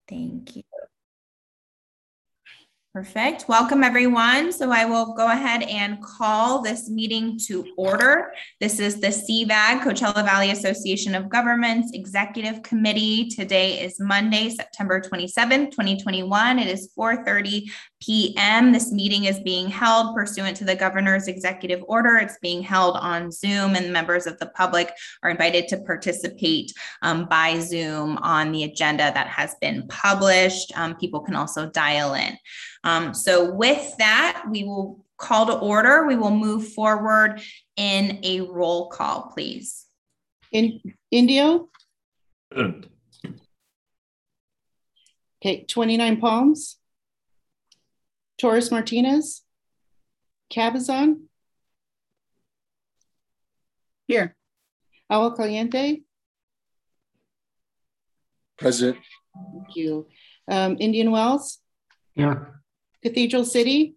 Thank you. Perfect. Welcome, everyone. So I will go ahead and call this meeting to order. This is the CVAG, Coachella Valley Association of Governments Executive Committee. Today is Monday, September 27th, 2021. It is 4:30 p.m. This meeting is being held pursuant to the governor's executive order. It's being held on Zoom, and members of the public are invited to participate by Zoom on the agenda that has been published. People can also dial in. So with that, we will call to order. We will move forward in a roll call, please. Indio? Okay, 29 Palms. Torres Martinez. Cabazon? Here. Agua Caliente? Present. Thank you. Indian Wells? Here. Cathedral City?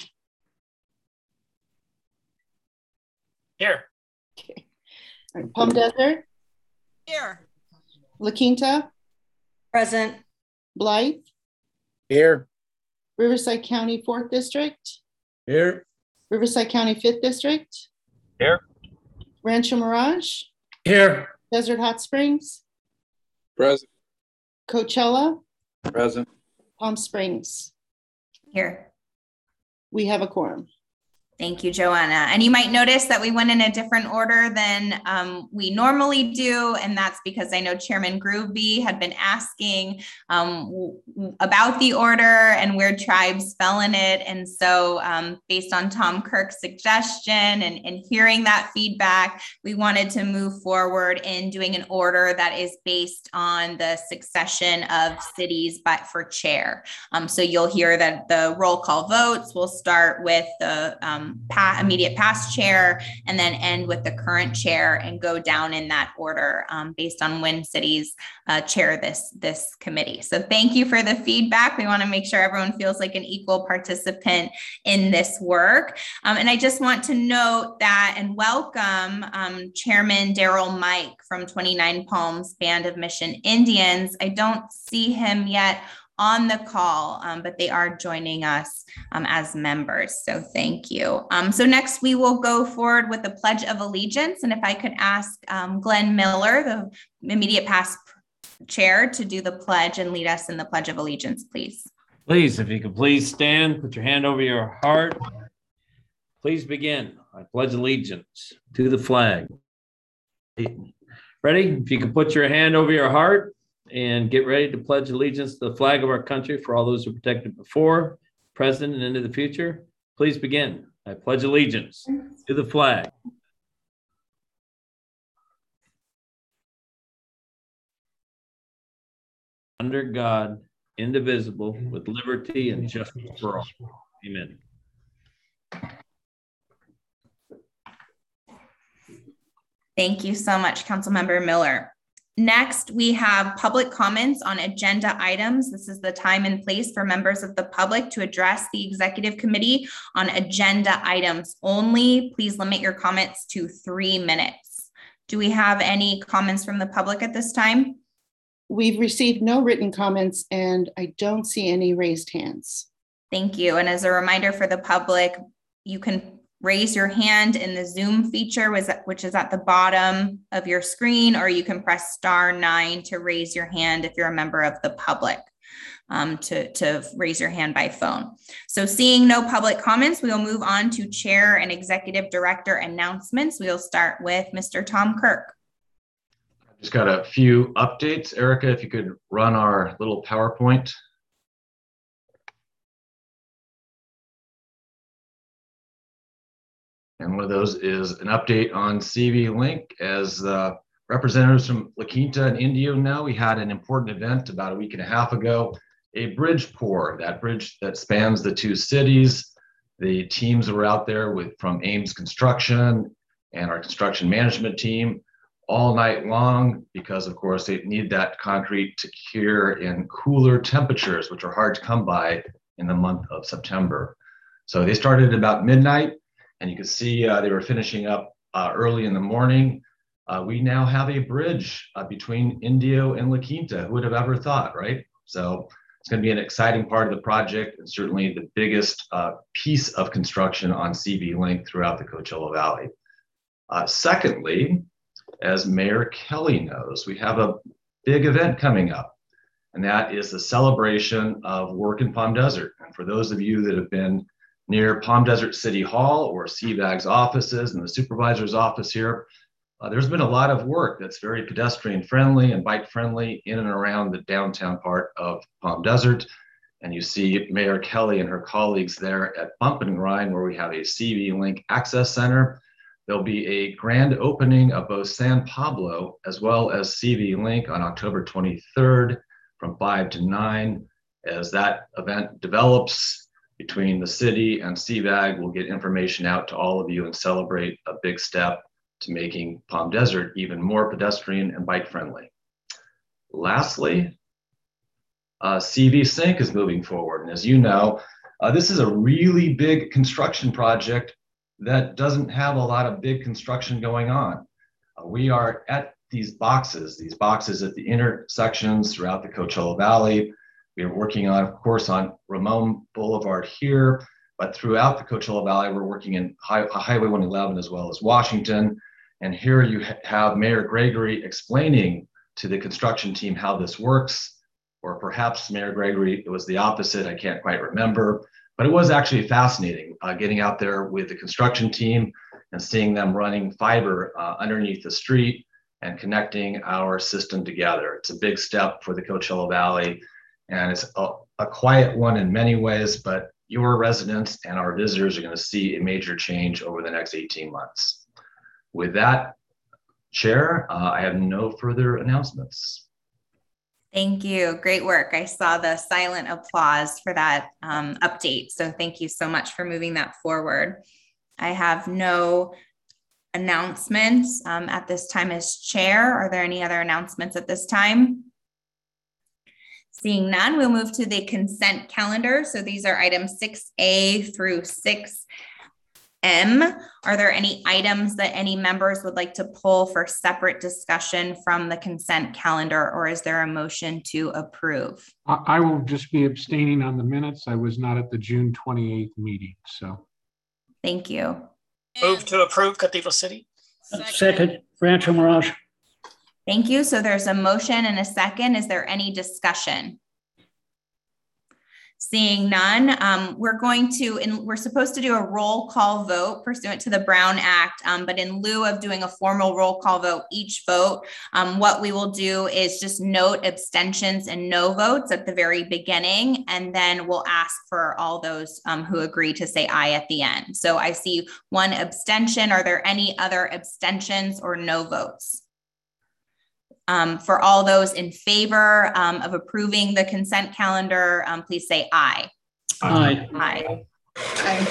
Here. Okay. All right. Palm Desert? Here. La Quinta? Present. Blythe? Here. Riverside County 4th District? Here. Riverside County 5th District? Here. Rancho Mirage? Here. Desert Hot Springs? Present. Coachella? Present. Palm Springs? Here. We have a quorum. Thank you, Joanna. And you might notice that we went in a different order than we normally do. And that's because I know Chairman Groovy had been asking about the order and where tribes fell in it. And so based on Tom Kirk's suggestion and hearing that feedback, we wanted to move forward in doing an order that is based on the succession of cities but for chair. So you'll hear that the roll call votes will start with the immediate past chair and then end with the current chair and go down in that order based on when cities chair this committee. So thank you for the feedback. We want to make sure everyone feels like an equal participant in this work. And I just want to note that and welcome Chairman Daryl Mike from 29 Palms Band of Mission Indians. I don't see him yet on the call, but they are joining us as members. So thank you. So next we will go forward with the Pledge of Allegiance. And if I could ask Glenn Miller, the immediate past chair, to do the pledge and lead us in the Pledge of Allegiance, please. Please, if you could please stand, put your hand over your heart. Please begin. I pledge allegiance to the flag. Ready? If you could put your hand over your heart and get ready to pledge allegiance to the flag of our country for all those who protected before, present, and into the future. Please begin. I pledge allegiance to the flag. Under God, indivisible, with liberty and justice for all. Amen. Thank you so much, Councilmember Miller. Next, we have public comments on agenda items. This is the time and place for members of the public to address the executive committee on agenda items only. Please limit your comments to 3 minutes. Do we have any comments from the public at this time? We've received no written comments and I don't see any raised hands. Thank you. And as a reminder for the public, you can raise your hand in the Zoom feature, which is at the bottom of your screen, or you can press *9 to raise your hand if you're a member of the public, to raise your hand by phone. So seeing no public comments, we will move on to chair and executive director announcements. We'll start with Mr. Tom Kirk. Just got a few updates. Erica, if you could run our little PowerPoint. And one of those is an update on CV Link. As representatives from La Quinta and Indio know, we had an important event about a week and a half ago, a bridge pour, that bridge that spans the two cities. The teams were out there from Ames Construction and our construction management team all night long because, of course, they need that concrete to cure in cooler temperatures, which are hard to come by in the month of September. So they started at about midnight. And you can see they were finishing up early in the morning. We now have a bridge between Indio and La Quinta. Who would have ever thought, right? So It's going to be an exciting part of the project and certainly the biggest piece of construction on CV Link throughout the Coachella Valley. Secondly, as Mayor Kelly knows, we have a big event coming up, and that is the celebration of work in Palm Desert. And for those of you that have been near Palm Desert City Hall or CVAG's offices and the supervisor's office here, there's been a lot of work that's very pedestrian friendly and bike friendly in and around the downtown part of Palm Desert. And you see Mayor Kelly and her colleagues there at Bump and Grind, where we have a CV Link Access Center. There'll be a grand opening of both San Pablo as well as CV Link on October 23rd from 5 to 9. As that event develops between the city and CVAG, we'll get information out to all of you and celebrate a big step to making Palm Desert even more pedestrian and bike friendly. Lastly, CV Sync is moving forward. And as you know, this is a really big construction project that doesn't have a lot of big construction going on. We are at these boxes at the intersections throughout the Coachella Valley. We are working on, of course, on Ramon Boulevard here, but throughout the Coachella Valley, we're working in Highway 111 as well as Washington. And here you have Mayor Gregory explaining to the construction team how this works, or perhaps Mayor Gregory, it was the opposite, I can't quite remember, but it was actually fascinating getting out there with the construction team and seeing them running fiber underneath the street and connecting our system together. It's a big step for the Coachella Valley, and it's a quiet one in many ways, but your residents and our visitors are going to see a major change over the next 18 months. With that, Chair, I have no further announcements. Thank you. Great work. I saw the silent applause for that update. So thank you so much for moving that forward. I have no announcements at this time as chair. Are there any other announcements at this time? Seeing none, we'll move to the consent calendar. So these are items 6A through 6M. Are there any items that any members would like to pull for separate discussion from the consent calendar, or is there a motion to approve? I will just be abstaining on the minutes. I was not at the June 28th meeting, so. Thank you. Move to approve Cathedral City. Second, Rancho Mirage. Thank you. So there's a motion and a second. Is there any discussion? Seeing none, we're supposed to do a roll call vote pursuant to the Brown Act, but in lieu of doing a formal roll call vote, each vote, what we will do is just note abstentions and no votes at the very beginning, and then we'll ask for all those who agree to say aye at the end. So I see one abstention. Are there any other abstentions or no votes? For all those in favor of approving the consent calendar, please say aye. Aye. Aye. Aye.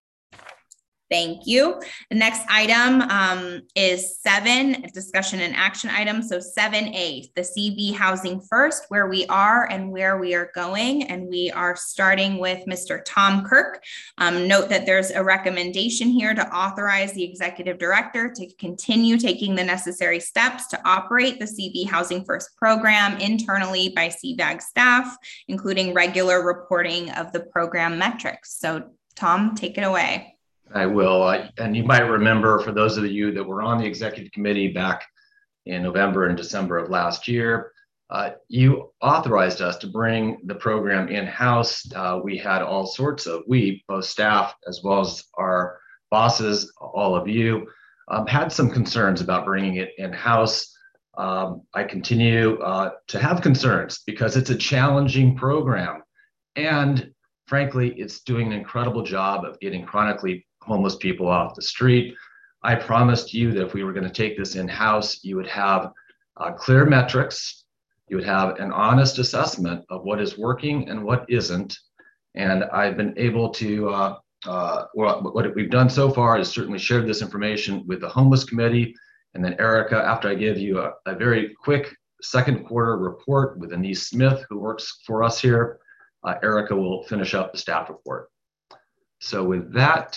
Thank you. The next item is 7, discussion and action item. So 7A, the CV Housing First, where we are and where we are going. And we are starting with Mr. Tom Kirk. Note that there's a recommendation here to authorize the executive director to continue taking the necessary steps to operate the CV Housing First program internally by CVAG staff, including regular reporting of the program metrics. So Tom, take it away. I will. And you might remember, for those of you that were on the executive committee back in November and December of last year, you authorized us to bring the program in-house. We had all sorts of, both staff as well as our bosses, all of you, had some concerns about bringing it in-house. I continue to have concerns because it's a challenging program. And frankly, it's doing an incredible job of getting chronically homeless people off the street. I promised you that if we were going to take this in-house, you would have clear metrics, you would have an honest assessment of what is working and what isn't. And I've been able to, what we've done so far is certainly shared this information with the homeless committee. And then Erica, after I give you a very quick second quarter report with Anise Smith, who works for us here, Erica will finish up the staff report. So with that,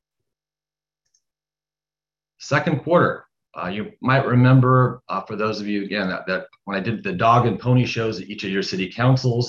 second quarter, you might remember, for those of you, again, that when I did the dog and pony shows at each of your city councils,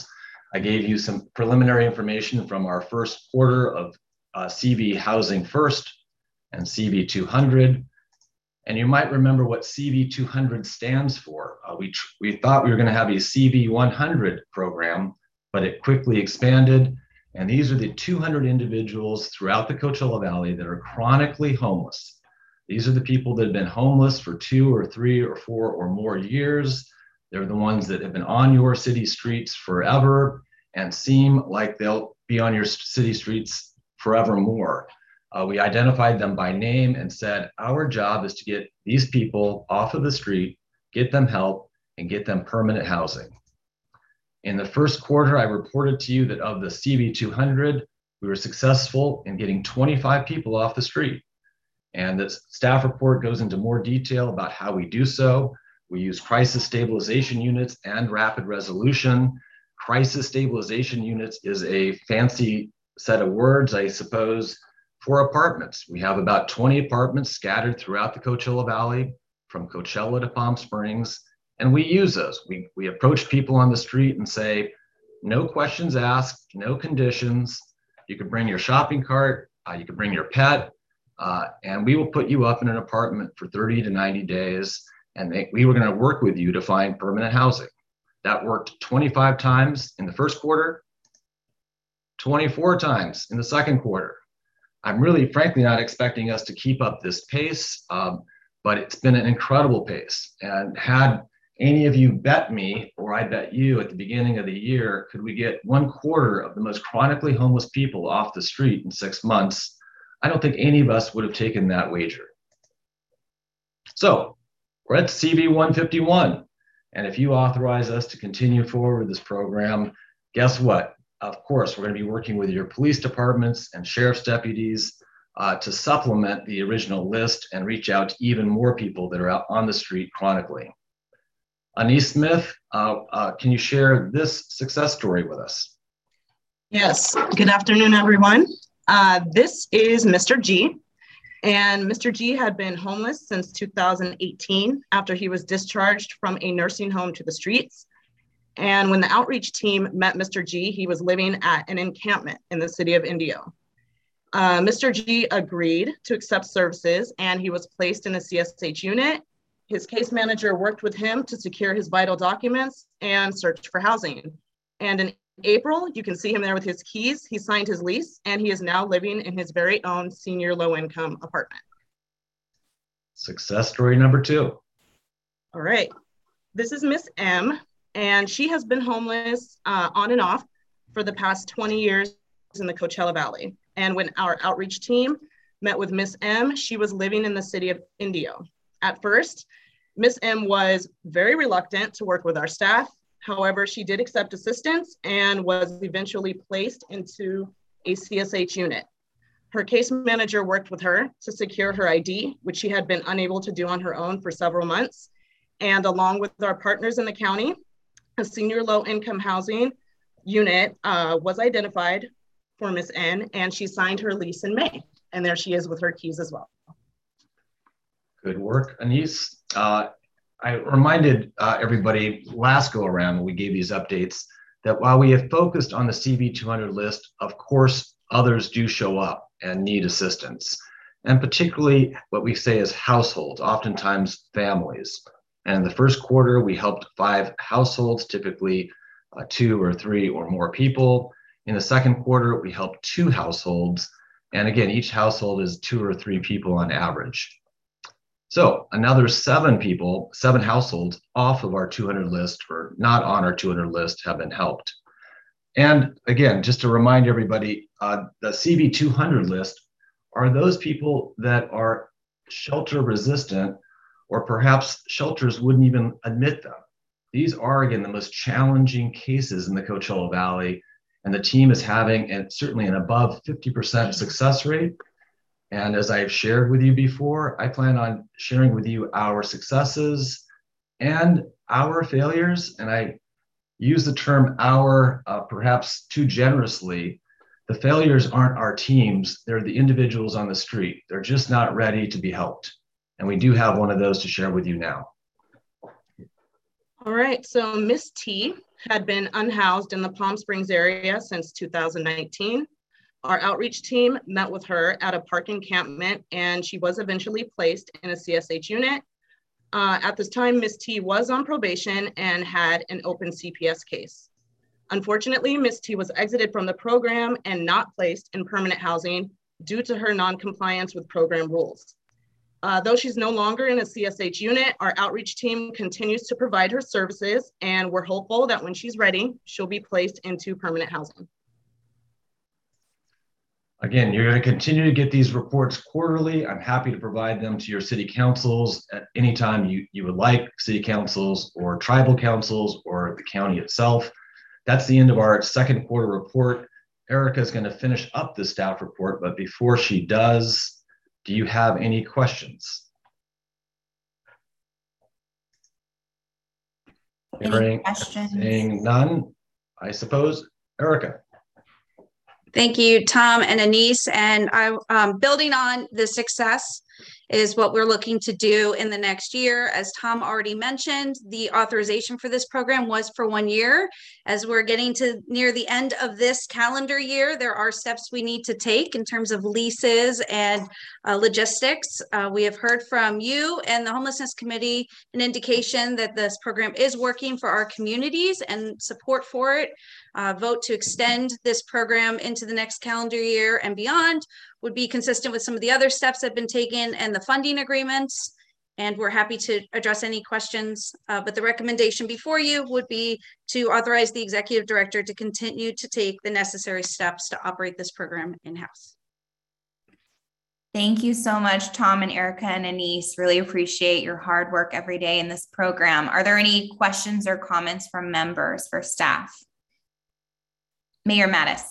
I gave you some preliminary information from our first quarter of CV Housing First and CV 200. And you might remember what CV 200 stands for. We thought we were going to have a CV 100 program, but it quickly expanded. And these are the 200 individuals throughout the Coachella Valley that are chronically homeless. These are the people that have been homeless for 2 or 3 or 4 or more years. They're the ones that have been on your city streets forever and seem like they'll be on your city streets forevermore. We identified them by name and said, our job is to get these people off of the street, get them help, and get them permanent housing. In the first quarter, I reported to you that of the CV 200, we were successful in getting 25 people off the street. And the staff report goes into more detail about how we do so. We use crisis stabilization units and rapid resolution. Crisis stabilization units is a fancy set of words, I suppose, for apartments. We have about 20 apartments scattered throughout the Coachella Valley, from Coachella to Palm Springs, and we use those. We approach people on the street and say, no questions asked, no conditions. You can bring your shopping cart, you can bring your pet, and we will put you up in an apartment for 30 to 90 days, and we were going to work with you to find permanent housing. That worked 25 times in the first quarter, 24 times in the second quarter. I'm really, frankly, not expecting us to keep up this pace, but it's been an incredible pace. And had any of you bet me, or I bet you at the beginning of the year, could we get 1/4 of the most chronically homeless people off the street in 6 months? I don't think any of us would have taken that wager. So we're at CV 151. And if you authorize us to continue forward with this program, guess what? Of course, we're going to be working with your police departments and sheriff's deputies to supplement the original list and reach out to even more people that are out on the street chronically. Anise Smith, can you share this success story with us? Yes, good afternoon, everyone. This is Mr. G. And Mr. G had been homeless since 2018 after he was discharged from a nursing home to the streets. And when the outreach team met Mr. G, he was living at an encampment in the city of Indio. Mr. G agreed to accept services and he was placed in a CSH unit. His case manager worked with him to secure his vital documents and search for housing. And in April, you can see him there with his keys. He signed his lease and he is now living in his very own senior low-income apartment. Success story number 2. All right. This is Miss M. And she has been homeless on and off for the past 20 years in the Coachella Valley. And when our outreach team met with Miss M, she was living in the city of Indio. At first, Miss M was very reluctant to work with our staff. However, she did accept assistance and was eventually placed into a CSH unit. Her case manager worked with her to secure her ID, which she had been unable to do on her own for several months. And along with our partners in the county, a senior low-income housing unit was identified for Ms. N, and she signed her lease in May. And there she is with her keys as well. Good work, Anise. I reminded everybody last go around when we gave these updates that while we have focused on the CV 200 list, of course, others do show up and need assistance. And particularly what we say is households, oftentimes families. And in the first quarter, we helped 5 households, typically 2 or 3 or more people. In the second quarter, we helped 2 households. And again, each household is 2 or 3 people on average. So another 7 households off of our 200 list or not on our 200 list have been helped. And again, just to remind everybody, the CV 200 list are those people that are shelter resistant, or perhaps shelters wouldn't even admit them. These are, again, the most challenging cases in the Coachella Valley, and the team is having certainly an above 50% success rate. And as I've shared with you before, I plan on sharing with you our successes and our failures. And I use the term our perhaps too generously. The failures aren't our teams, they're the individuals on the street. They're just not ready to be helped. And we do have one of those to share with you now. All right, so Miss T had been unhoused in the Palm Springs area since 2019. Our outreach team met with her at a park encampment, and she was eventually placed in a CSH unit. At this time, Ms. T was on probation and had an open CPS case. Unfortunately, Ms. T was exited from the program and not placed in permanent housing due to her non-compliance with program rules. Though she's no longer in a CSH unit, our outreach team continues to provide her services, and we're hopeful that when she's ready, she'll be placed into permanent housing. Again, you're going to continue to get these reports quarterly. I'm happy to provide them to your city councils at any time you would like, city councils or tribal councils or the county itself. That's the end of our second quarter report. Erica is going to finish up the staff report, but before she does, do you have any questions? Any questions? Saying none, I suppose. Erica. Thank you, Tom and Anise. And building on the success is what we're looking to do in the next year. As Tom already mentioned, the authorization for this program was for 1 year. As we're getting to near the end of this calendar year, there are steps we need to take in terms of leases and logistics. We have heard from you and the Homelessness Committee an indication that this program is working for our communities and support for it. Vote to extend this program into the next calendar year and beyond would be consistent with some of the other steps that have been taken and the funding agreements. And we're happy to address any questions. But the recommendation before you would be to authorize the executive director to continue to take the necessary steps to operate this program in-house. Thank you so much, Tom and Erica and Anise. Really appreciate your hard work every day in this program. Are there any questions or comments from members for staff? Mayor Mattis.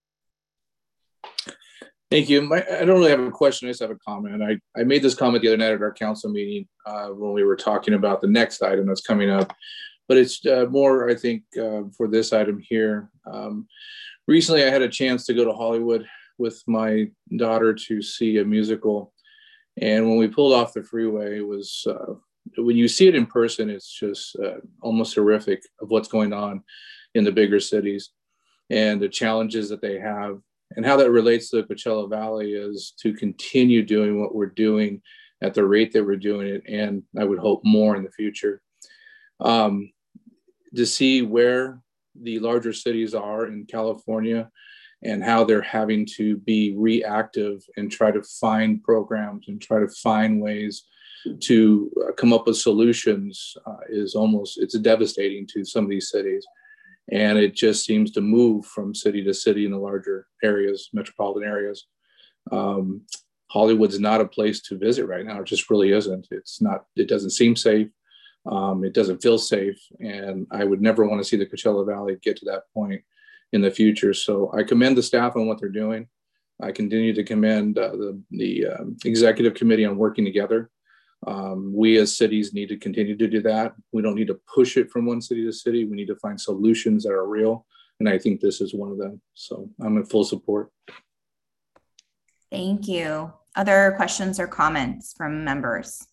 Thank you. I don't really have a question. I just have a comment. I made this comment the other night at our council meeting when we were talking about the next item that's coming up, but it's more, I think, for this item here. Recently, I had a chance to go to Hollywood with my daughter to see a musical. And when we pulled off the freeway, it was, when you see it in person, it's just almost horrific of what's going on in the bigger cities and the challenges that they have. And how that relates to the Coachella Valley is to continue doing what we're doing at the rate that we're doing it, and I would hope more in the future. To see where the larger cities are in California and how they're having to be reactive and try to find programs and try to find ways to come up with solutions is almost, it's devastating to some of these cities. And it just seems to move from city to city in the larger areas, metropolitan areas. Hollywood's not a place to visit right now. It just really isn't. It's not, it doesn't seem safe. It doesn't feel safe. And I would never want to see the Coachella Valley get to that point in the future. So I commend the staff on what they're doing. I continue to commend the executive committee on working together. We as cities need to continue to do that. We don't need to push it from one city to city. We need to find solutions that are real. And I think this is one of them. So I'm in full support. Thank you. Other questions or comments from members?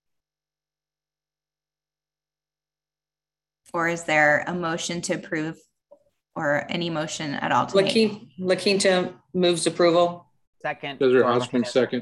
Or is there a motion to approve or any motion at all? La Quinta moves approval. Second. Desiree Osman, second.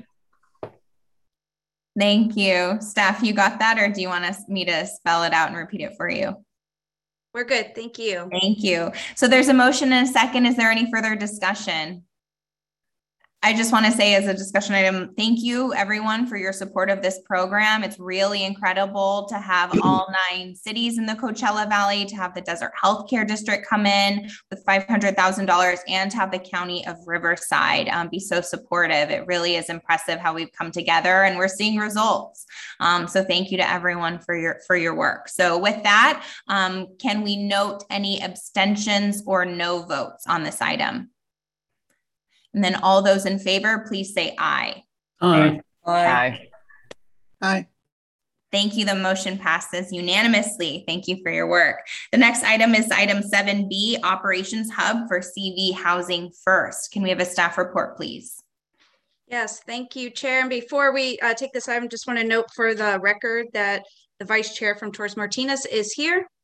Thank you. Staff, you got that, or do you want me to spell it out and repeat it for you? We're good. Thank you. Thank you. So there's a motion and a second. Is there any further discussion? I just want to say as a discussion item, thank you everyone for your support of this program. It's really incredible to have all 9 cities in the Coachella Valley, to have the Desert Healthcare District come in with $500,000 and to have the County of Riverside be so supportive. It really is impressive how we've come together and we're seeing results. So thank you to everyone for your work. So with that, can we note any abstentions or no votes on this item? And then all those in favor, please say aye. Aye. Aye. Aye. Thank you. The motion passes unanimously. Thank you for your work. The next item is item 7B, Operations Hub for CV Housing First. Can we have a staff report, please? Yes, thank you, Chair. And before we take this item, just want to note for the record that the Vice Chair from Torres Martinez is here.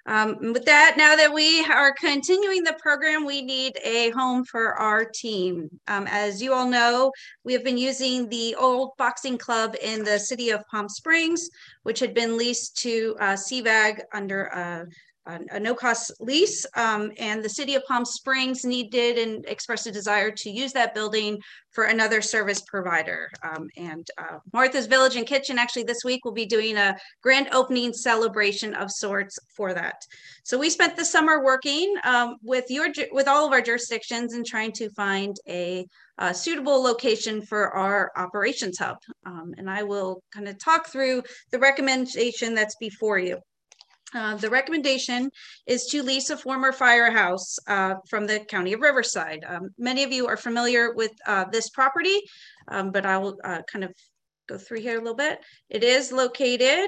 With that, now that we are continuing the program, we need a home for our team. As you all know, we have been using the old boxing club in the city of Palm Springs, which had been leased to CVAG under a no-cost lease, and the city of Palm Springs needed and expressed a desire to use that building for another service provider. Martha's Village and Kitchen actually this week will be doing a grand opening celebration of sorts for that. So we spent the summer working with all of our jurisdictions and trying to find a suitable location for our operations hub. And I will kind of talk through the recommendation that's before you. The recommendation is to lease a former firehouse from the County of Riverside. Many of you are familiar with this property, but I will kind of go through here a little bit. It is located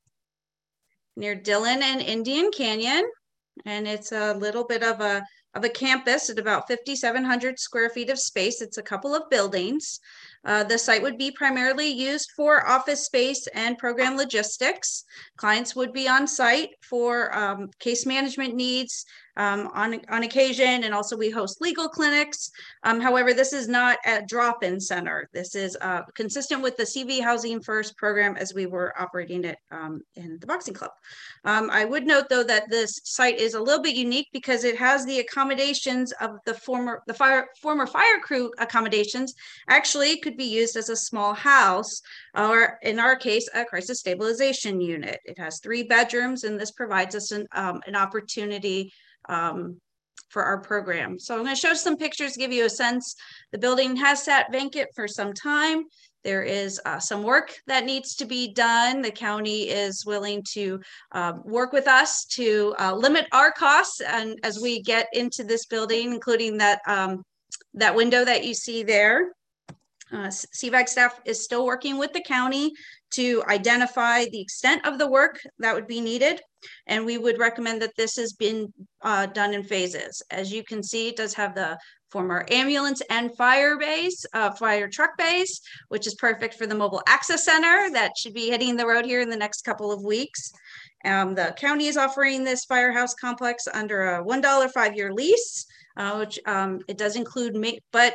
near Dillon and Indian Canyon, and it's a little bit of a campus at about 5,700 square feet of space. It's a couple of buildings. The site would be primarily used for office space and program logistics. Clients would be on site for case management needs on occasion, and also we host legal clinics. However, this is not a drop-in center. This is consistent with the CV Housing First program as we were operating it in the boxing club. I would note though that this site is a little bit unique because it has the accommodations of the former fire crew accommodations. Actually, it could be used as a small house, or in our case, a crisis stabilization unit. It has 3 bedrooms, and this provides us an opportunity for our program. So I'm going to show some pictures to give you a sense. The building has sat vacant for some time. There is some work that needs to be done. The county is willing to work with us to limit our costs, and as we get into this building, including that that window that you see there. CVAG staff is still working with the county to identify the extent of the work that would be needed. And we would recommend that this has been done in phases. As you can see, it does have the former ambulance and fire base, fire truck base, which is perfect for the mobile access center that should be hitting the road here in the next couple of weeks. The county is offering this firehouse complex under a $1 5-year lease, which it does include, but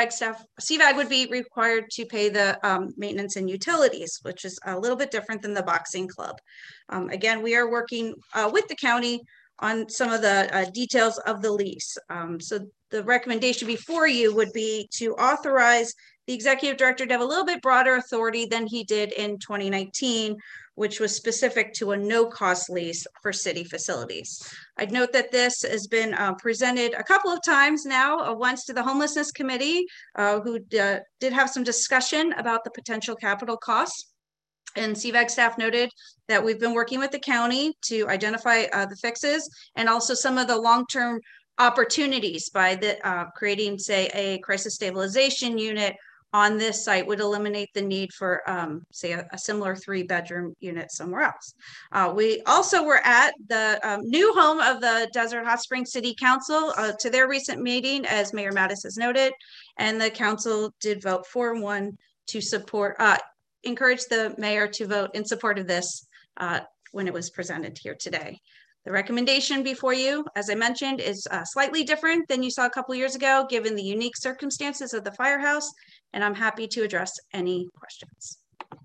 CVAG would be required to pay the maintenance and utilities, which is a little bit different than the boxing club. Again, we are working with the county on some of the details of the lease. So the recommendation before you would be to authorize the executive director to have a little bit broader authority than he did in 2019, which was specific to a no-cost lease for city facilities. I'd note that this has been presented a couple of times now, once to the Homelessness Committee, who did have some discussion about the potential capital costs. And CVAG staff noted that we've been working with the county to identify the fixes and also some of the long-term opportunities by the creating, say, a crisis stabilization unit on this site would eliminate the need for, say, a similar 3-bedroom unit somewhere else. We also were at the new home of the Desert Hot Springs City Council to their recent meeting, as Mayor Mattis has noted, and the council did vote 4-1 to support, encourage the mayor to vote in support of this when it was presented here today. The recommendation before you, as I mentioned, is slightly different than you saw a couple years ago, given the unique circumstances of the firehouse, and I'm happy to address any questions.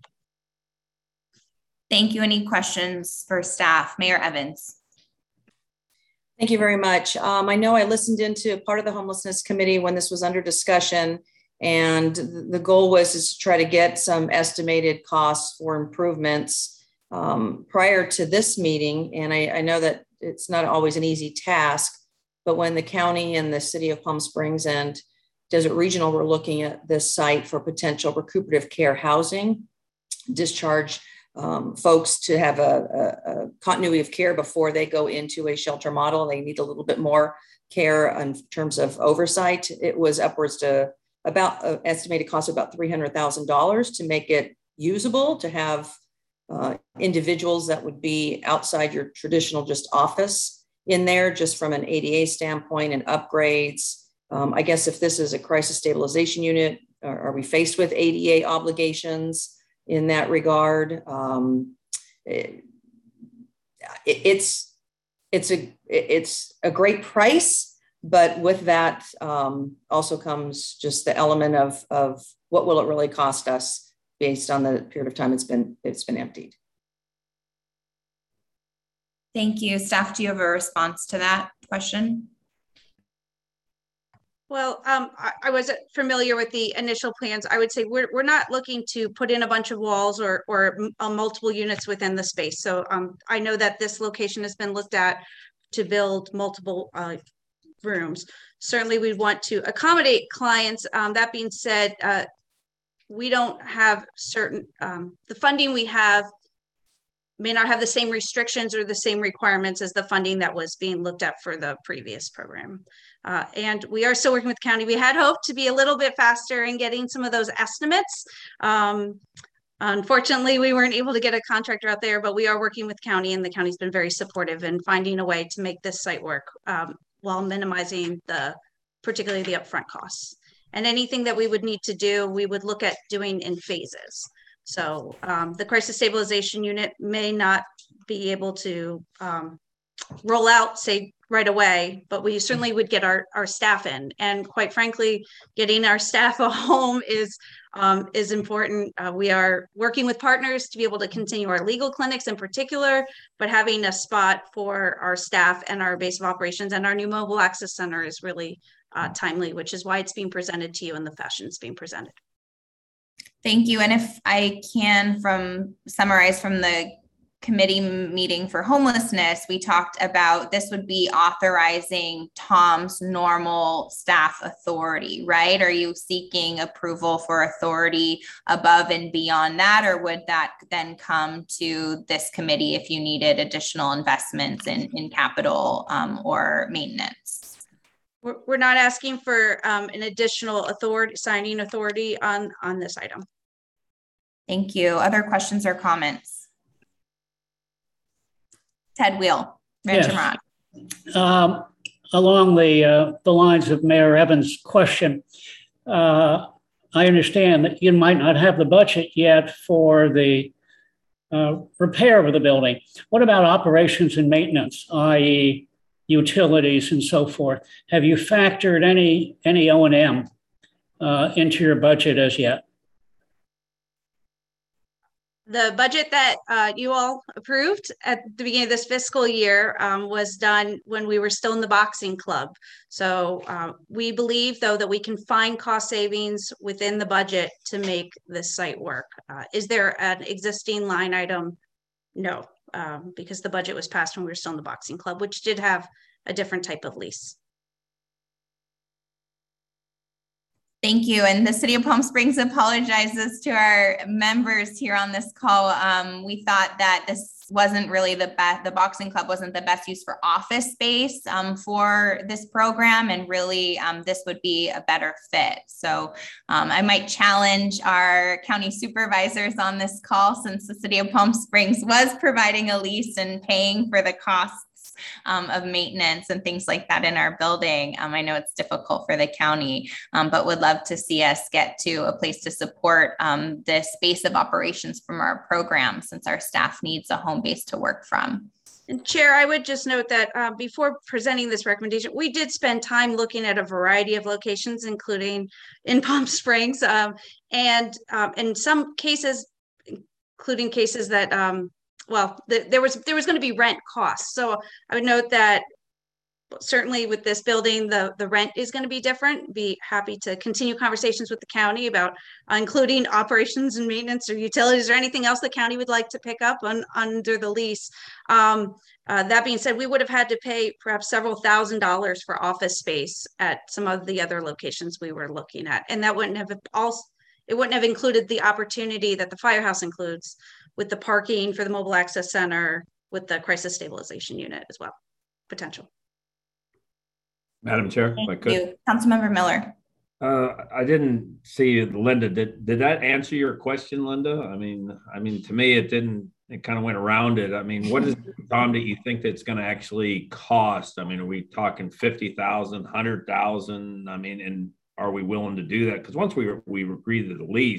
Thank you. Any questions for staff? Mayor Evans. Thank you very much. I know I listened into part of the Homelessness Committee when this was under discussion, and the goal was to try to get some estimated costs for improvements prior to this meeting. And I know that it's not always an easy task, but when the county and the city of Palm Springs and Desert Regional were looking at this site for potential recuperative care housing, discharge folks to have a continuity of care before they go into a shelter model. They need a little bit more care in terms of oversight. It was upwards to about estimated cost of about $300,000 to make it usable, to have individuals that would be outside your traditional just office in there, just from an ADA standpoint and upgrades. I guess if this is a crisis stabilization unit, are we faced with ADA obligations in that regard? It's it's a great price, but with that also comes just the element of what will it really cost us based on the period of time it's been emptied. Thank you. Staff, do you have a response to that question? Well, I was familiar with the initial plans. I would say we're not looking to put in a bunch of walls or multiple units within the space. So I know that this location has been looked at to build multiple rooms. Certainly we want to accommodate clients. That being said, we don't have certain, the funding we have may not have the same restrictions or the same requirements as the funding that was being looked at for the previous program. And we are still working with the county. We had hoped to be a little bit faster in getting some of those estimates. Unfortunately, we weren't able to get a contractor out there, but we are working with county, and the county's been very supportive in finding a way to make this site work while minimizing particularly the upfront costs. And anything that we would need to do, we would look at doing in phases. So the crisis stabilization unit may not be able to roll out, say, right away, but we certainly would get our staff in. And quite frankly, getting our staff a home is important. We are working with partners to be able to continue our legal clinics in particular, but having a spot for our staff and our base of operations and our new mobile access center is really timely, which is why it's being presented to you in the fashion it's being presented. Thank you. And if I can summarize from the committee meeting for homelessness, we talked about this would be authorizing Tom's normal staff authority, right? Are you seeking approval for authority above and beyond that, or would that then come to this committee if you needed additional investments in capital or maintenance? We're not asking for an additional signing authority on this item. Thank you. Other questions or comments? Ted Wheel, Rancho Mirage. Along the lines of Mayor Evans' question, I understand that you might not have the budget yet for the repair of the building. What about operations and maintenance, i.e., utilities and so forth? Have you factored any O&M into your budget as yet? The budget that you all approved at the beginning of this fiscal year was done when we were still in the boxing club. So we believe, though, that we can find cost savings within the budget to make this site work. Is there an existing line item? No, because the budget was passed when we were still in the boxing club, which did have a different type of lease. Thank you. And the City of Palm Springs apologizes to our members here on this call. We thought that this wasn't really the boxing club wasn't the best use for office space for this program, and really this would be a better fit. So I might challenge our county supervisors on this call, since the City of Palm Springs was providing a lease and paying for the costs of maintenance and things like that in our building. I know it's difficult for the county, but would love to see us get to a place to support this base of operations from our program, since our staff needs a home base to work from. And Chair, I would just note that before presenting this recommendation, we did spend time looking at a variety of locations, including in Palm Springs, and in some cases, including cases that there was going to be rent costs. So I would note that certainly with this building, the rent is going to be different. Be happy to continue conversations with the county about including operations and maintenance or utilities or anything else the county would like to pick up under the lease. That being said, we would have had to pay perhaps several $1,000s for office space at some of the other locations we were looking at. And that wouldn't have included the opportunity that the firehouse includes, with the parking for the mobile access center, with the crisis stabilization unit as well, potential. Madam Chair, if I could. Thank you. Councilmember Miller. I didn't see Linda. Did that answer your question, Linda? I mean, to me, it didn't. It kind of went around it. I mean, what is, Tom, that you think that's going to actually cost? I mean, are we talking 50,000, 100,000? I mean, and are we willing to do that? Because once we agree to the lease,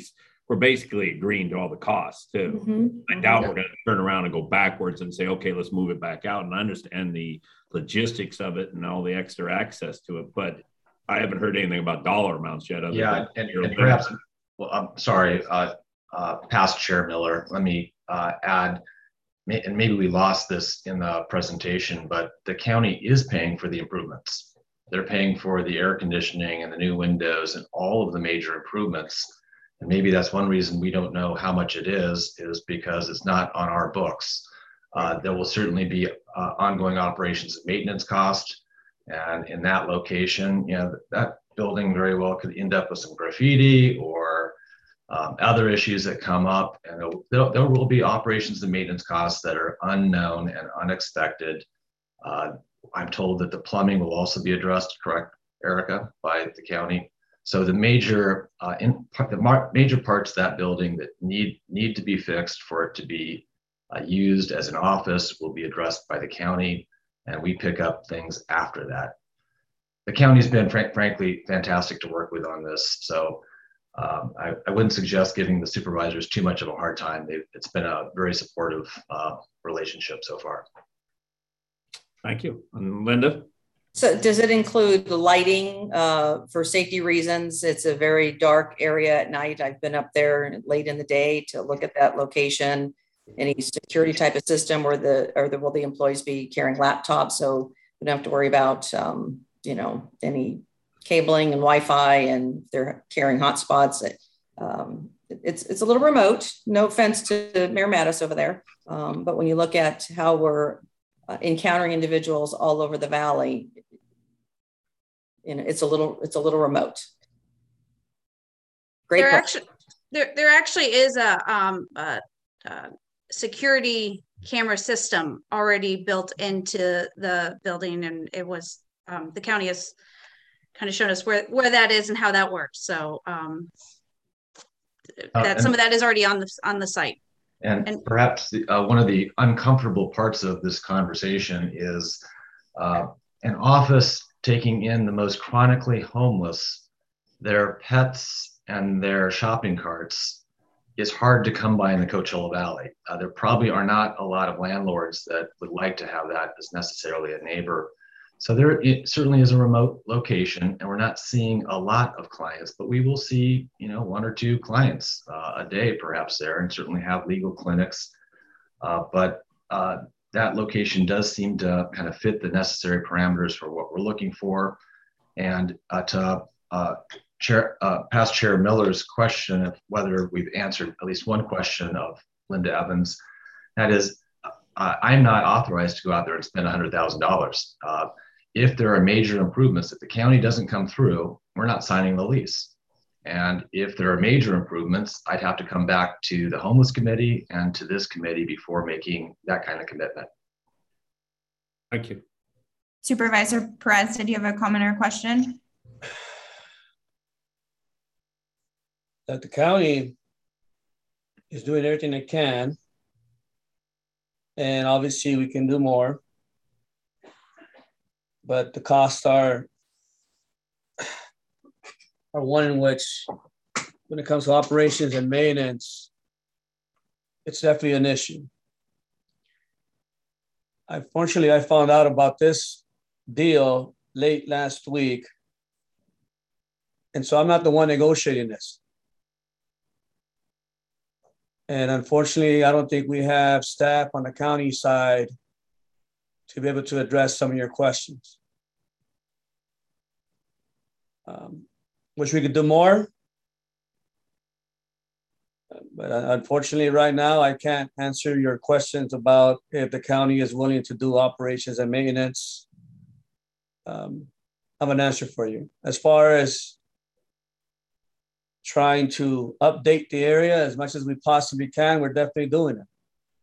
we're basically agreeing to all the costs too. Mhm. I doubt we're going to turn around and go backwards and say, okay, let's move it back out. And I understand the logistics of it and all the extra access to it, but I haven't heard anything about dollar amounts yet. Yeah, and perhaps, well, I'm sorry, past Chair Miller, let me add, and maybe we lost this in the presentation, but the county is paying for the improvements. They're paying for the air conditioning and the new windows and all of the major improvements. And maybe that's one reason we don't know how much it is because it's not on our books. There will certainly be ongoing operations and maintenance cost. And in that location, you know, that building very well could end up with some graffiti or other issues that come up. And there will be operations and maintenance costs that are unknown and unexpected. I'm told that the plumbing will also be addressed, correct, Erica, by the county. So the major major parts of that building that need to be fixed for it to be used as an office will be addressed by the county, and we pick up things after that. The county's been frankly fantastic to work with on this, so I wouldn't suggest giving the supervisors too much of a hard time. It's been a very supportive relationship so far. Thank you. And Linda? So does it include the lighting for safety reasons? It's a very dark area at night. I've been up there late in the day to look at that location. Any security type of system will the employees be carrying laptops? So we don't have to worry about, you know, any cabling and Wi-Fi, and they're carrying hotspots. It's a little remote. No offense to Mayor Mattis over there. But when you look at how we're encountering individuals all over the valley, you know, it's a little remote. Great. There actually is a security camera system already built into the building, and it was the county has kind of shown us where that is and how that works. So that some of that is already on the site. And perhaps one of the uncomfortable parts of this conversation is an office taking in the most chronically homeless, their pets and their shopping carts is hard to come by in the Coachella Valley. There probably are not a lot of landlords that would like to have that as necessarily a neighbor. So it certainly is a remote location, and we're not seeing a lot of clients, but we will see, you know, 1 or 2 clients a day perhaps there, and certainly have legal clinics. But that location does seem to kind of fit the necessary parameters for what we're looking for. And to past Chair Miller's question of whether we've answered at least one question of Linda Evans, that is, I'm not authorized to go out there and spend $100,000. If there are major improvements, if the county doesn't come through, we're not signing the lease. And if there are major improvements, I'd have to come back to the homeless committee and to this committee before making that kind of commitment. Thank you. Supervisor Perez, did you have a comment or question? That the county is doing everything it can, and obviously we can do more, but the costs are one in which, when it comes to operations and maintenance, it's definitely an issue. Unfortunately, I found out about this deal late last week, and so I'm not the one negotiating this. And unfortunately, I don't think we have staff on the county side to be able to address some of your questions. Wish we could do more, but unfortunately right now I can't answer your questions about if the county is willing to do operations and maintenance. I have an answer for you. As far as trying to update the area as much as we possibly can, we're definitely doing it.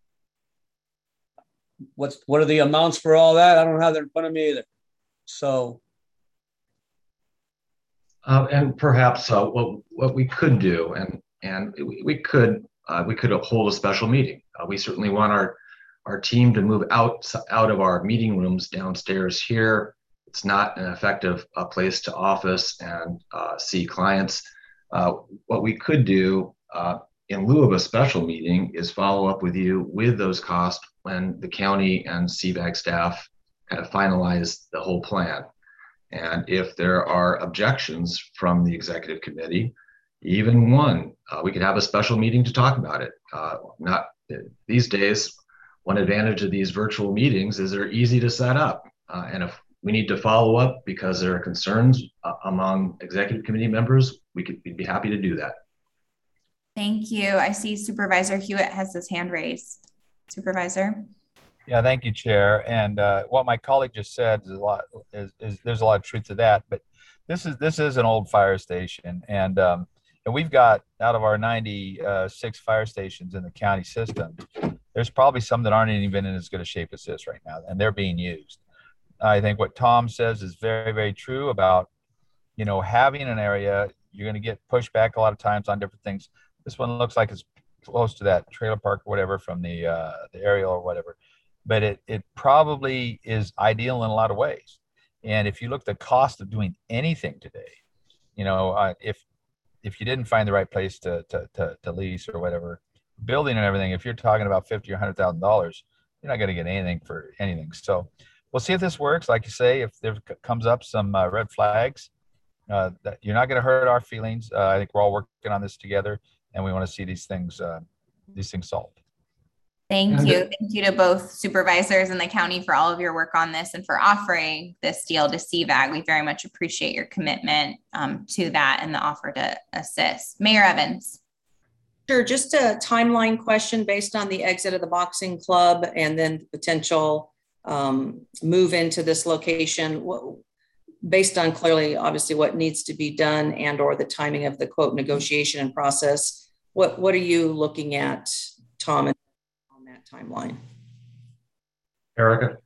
What are the amounts for all that? I don't have that in front of me either. So. And perhaps what we could do, and we could hold a special meeting. We certainly want our team to move out of our meeting rooms downstairs here. It's not an effective place to office and see clients. What we could do in lieu of a special meeting, is follow up with you with those costs when the county and CVAG staff kind of finalize the whole plan. And if there are objections from the executive committee, even one, we could have a special meeting to talk about it. Not these days, one advantage of these virtual meetings is they're easy to set up. And if we need to follow up because there are concerns among executive committee members, we'd be happy to do that. Thank you. I see Supervisor Hewitt has his hand raised. Supervisor. Yeah, thank you, Chair. And what my colleague just said is there's a lot of truth to that. But this is an old fire station, and we've got, out of our 96 fire stations in the county system, there's probably some that aren't even in as good a shape as this right now, and they're being used. I think what Tom says is very, very true about, having an area. You're going to get pushed back a lot of times on different things. This one looks like it's close to that trailer park or whatever from the aerial or whatever, but it probably is ideal in a lot of ways. And if you look at the cost of doing anything today, if you didn't find the right place to lease or whatever, building and everything, if you're talking about $50,000 or $100,000, you're not going to get anything for anything. So we'll see if this works. Like you say, if there comes up some red flags, that you're not going to hurt our feelings. I think we're all working on this together, and we want to see these things solved. Thank you. Thank you to both supervisors in the county for all of your work on this and for offering this deal to CVAG. We very much appreciate your commitment to that and the offer to assist. Mayor Evans. Sure, just a timeline question based on the exit of the boxing club and then potential move into this location. Based on clearly, obviously, what needs to be done and or the timing of the quote negotiation and process, what are you looking at, Tom, on that timeline? Erica?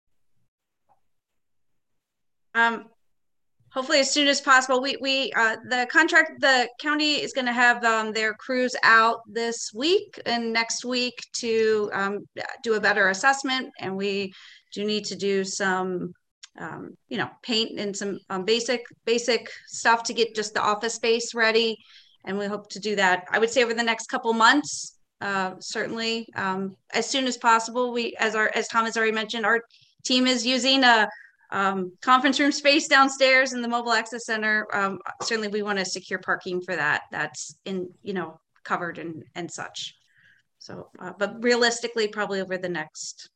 Hopefully as soon as possible. The county is going to have their crews out this week and next week to do a better assessment, and we do need to do some paint and some basic stuff to get just the office space ready. And we hope to do that, I would say, over the next couple months, certainly as soon as possible. As Tom has already mentioned, our team is using a conference room space downstairs in the Mobile Access Center. Certainly we want to secure parking for that. That's covered and such. So, but realistically, probably over the next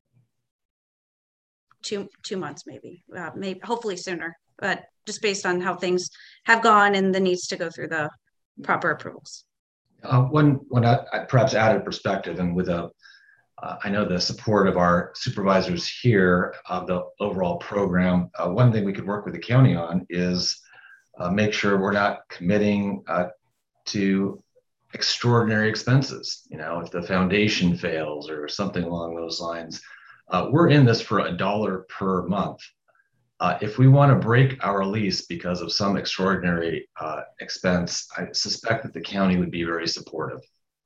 two months, maybe hopefully sooner, but just based on how things have gone and the needs to go through the proper approvals. One perhaps added perspective, and with I know the support of our supervisors here of the overall program, one thing we could work with the county on is make sure we're not committing to extraordinary expenses. If the foundation fails or something along those lines, we're in this for $1 per month. If we want to break our lease because of some extraordinary expense, I suspect that the county would be very supportive.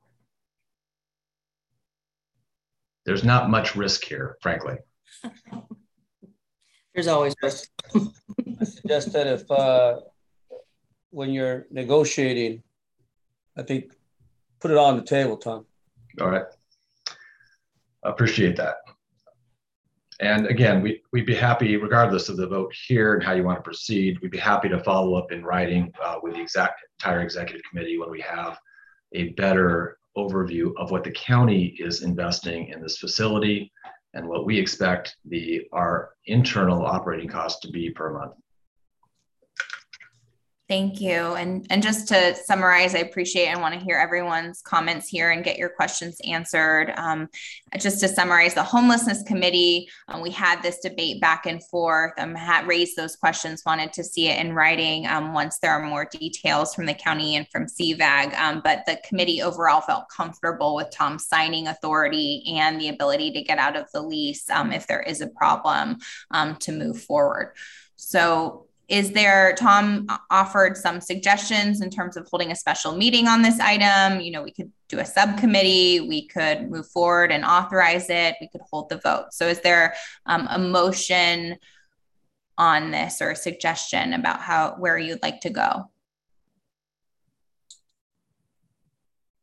There's not much risk here, frankly. There's always risk. I suggest that if when you're negotiating, I think put it on the table, Tom. All right. I appreciate that. And again, we'd be happy, regardless of the vote here and how you want to proceed, we'd be happy to follow up in writing with the entire executive committee when we have a better overview of what the county is investing in this facility and what we expect our internal operating costs to be per month. Thank you. And just to summarize, I appreciate and want to hear everyone's comments here and get your questions answered. Just to summarize, the Homelessness Committee, we had this debate back and forth, had raised those questions, wanted to see it in writing once there are more details from the county and from CVAG. But the committee overall felt comfortable with Tom signing authority and the ability to get out of the lease if there is a problem to move forward. So Tom offered some suggestions in terms of holding a special meeting on this item. We could do a subcommittee, we could move forward and authorize it, we could hold the vote. So is there a motion on this or a suggestion about where you'd like to go?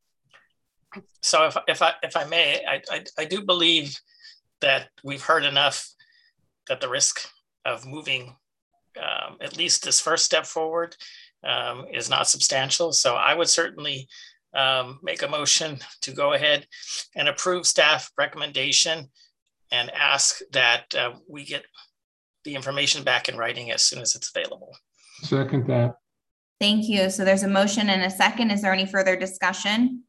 So if I may, I do believe that we've heard enough that the risk of moving at least this first step forward is not substantial. So I would certainly make a motion to go ahead and approve staff recommendation and ask that we get the information back in writing as soon as it's available. Second that. Thank you. So there's a motion and a second. Is there any further discussion?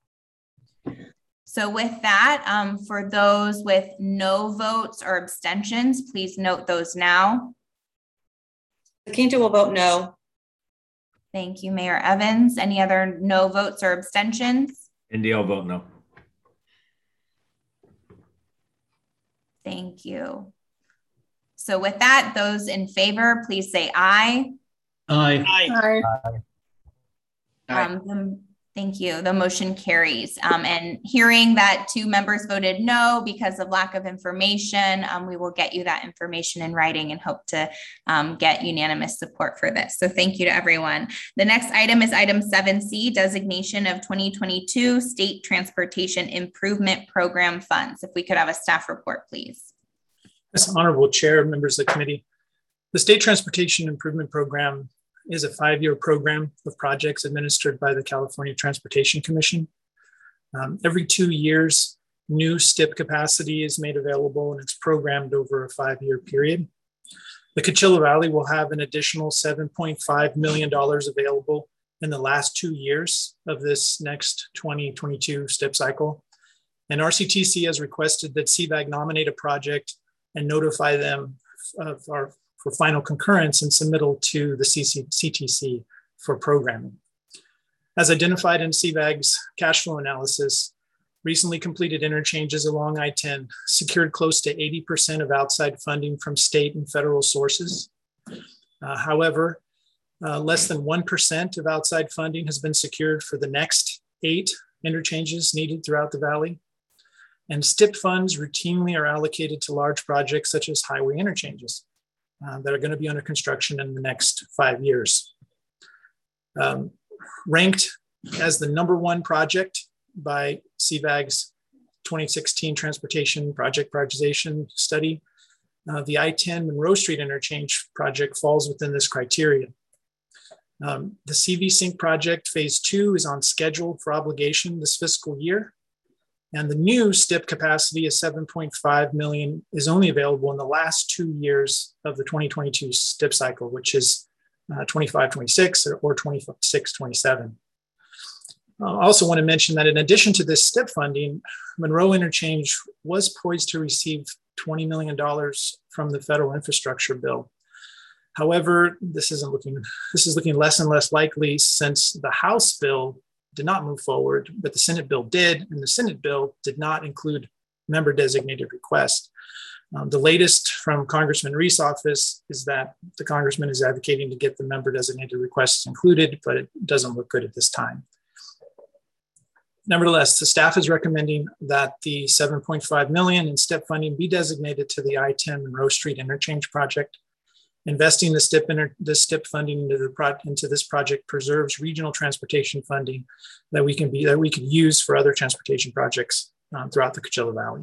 So with that, for those with no votes or abstentions, please note those now. La Quinta will vote no. Thank you, Mayor Evans. Any other no votes or abstentions? Indy, I'll vote no. Thank you. So with that, those in favor, please say aye. Aye. Aye. Aye. Thank you. The motion carries. And hearing that 2 members voted no because of lack of information, we will get you that information in writing and hope to get unanimous support for this. So thank you to everyone. The next item is item 7C, designation of 2022 State Transportation Improvement Program funds. If we could have a staff report, please. Yes, Honorable Chair, members of the committee. The State Transportation Improvement Program is a 5-year program of projects administered by the California Transportation Commission. Every 2 years, new STIP capacity is made available and it's programmed over a 5-year period. The Coachella Valley will have an additional $7.5 million available in the last 2 years of this next 2022 STIP cycle. And RCTC has requested that CVAG nominate a project and notify them for final concurrence and submittal to the CTC for programming. As identified in CVAG's cash flow analysis, recently completed interchanges along I-10 secured close to 80% of outside funding from state and federal sources. However, less than 1% of outside funding has been secured for the next 8 interchanges needed throughout the valley. And STIP funds routinely are allocated to large projects such as highway interchanges that are going to be under construction in the next 5 years. Ranked as the #1 project by CVAG's 2016 Transportation Project Prioritization Study, the I-10 Monroe Street Interchange project falls within this criteria. The CV Sync project phase 2 is on schedule for obligation this fiscal year. And the new STIP capacity of 7.5 million is only available in the last 2 years of the 2022 STIP cycle, which is 25-26 or 26-27. I also want to mention that in addition to this STIP funding, Monroe Interchange was poised to receive $20 million from the federal infrastructure bill. However, this is looking less and less likely since the House bill did not move forward, but the Senate bill did, and the Senate bill did not include member designated requests. The latest from Congressman Reese's office is that the congressman is advocating to get the member designated requests included, but it doesn't look good at this time. Nevertheless, the staff is recommending that the $7.5 million in STIP funding be designated to the I-10 Monroe Street Interchange project. Investing the STIP funding into this project preserves regional transportation funding that we can use for other transportation projects throughout the Coachella Valley.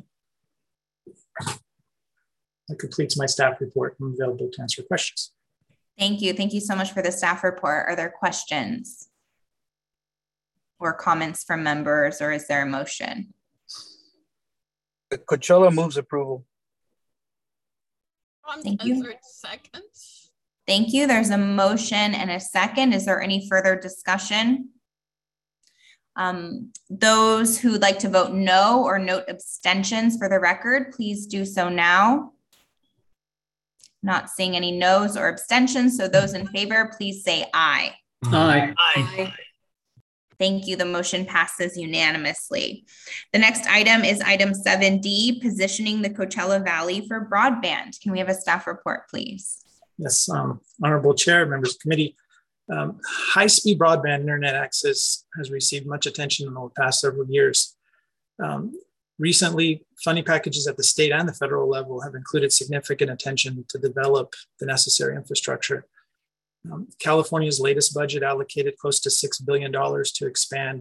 That completes my staff report. I'm available to answer questions. Thank you. Thank you so much for the staff report. Are there questions or comments from members, or is there a motion? Coachella moves approval. Thank you. Thank you. There's a motion and a second. Is there any further discussion? Those who would like to vote no or note abstentions for the record, please do so now. Not seeing any no's or abstentions. So those in favor, please say aye. Aye. Aye. Thank you. The motion passes unanimously. The next item is item 7D, positioning the Coachella Valley for broadband. Can we have a staff report, please? Yes, Honorable Chair, members of the committee. High-speed broadband internet access has received much attention in the past several years. Recently, funding packages at the state and the federal level have included significant attention to develop the necessary infrastructure. California's latest budget allocated close to $6 billion to expand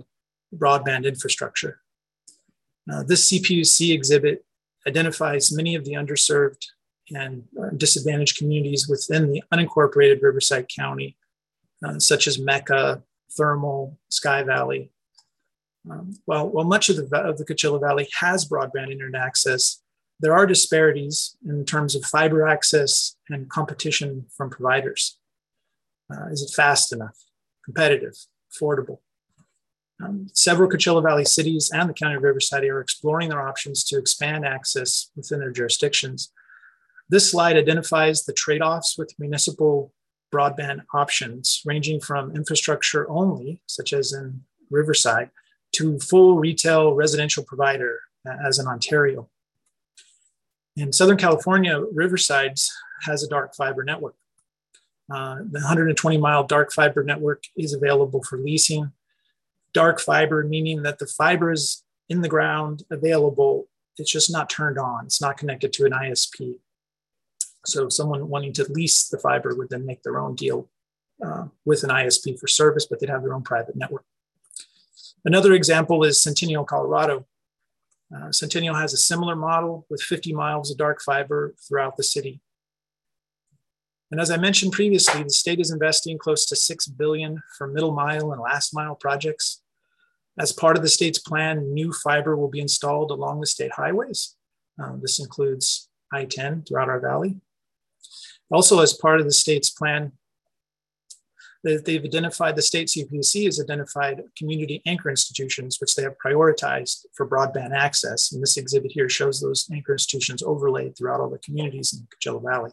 broadband infrastructure. This CPUC exhibit identifies many of the underserved and disadvantaged communities within the unincorporated Riverside County, such as Mecca, Thermal, Sky Valley. While much of the Coachella Valley has broadband internet access, there are disparities in terms of fiber access and competition from providers. Is it fast enough, competitive, affordable? Several Coachella Valley cities and the County of Riverside are exploring their options to expand access within their jurisdictions. This slide identifies the trade-offs with municipal broadband options, ranging from infrastructure only, such as in Riverside, to full retail residential provider, as in Ontario. In Southern California, Riverside has a dark fiber network. The 120-mile dark fiber network is available for leasing. Dark fiber, meaning that the fiber is in the ground, available, it's just not turned on. It's not connected to an ISP. So someone wanting to lease the fiber would then make their own deal with an ISP for service, but they'd have their own private network. Another example is Centennial, Colorado. Centennial has a similar model with 50 miles of dark fiber throughout the city. And as I mentioned previously, the state is investing close to $6 billion for middle mile and last mile projects. As part of the state's plan, new fiber will be installed along the state highways. This includes I-10 throughout our valley. Also, as part of the state's plan, the state CPUC has identified community anchor institutions, which they have prioritized for broadband access. And this exhibit here shows those anchor institutions overlaid throughout all the communities in the Coachella Valley.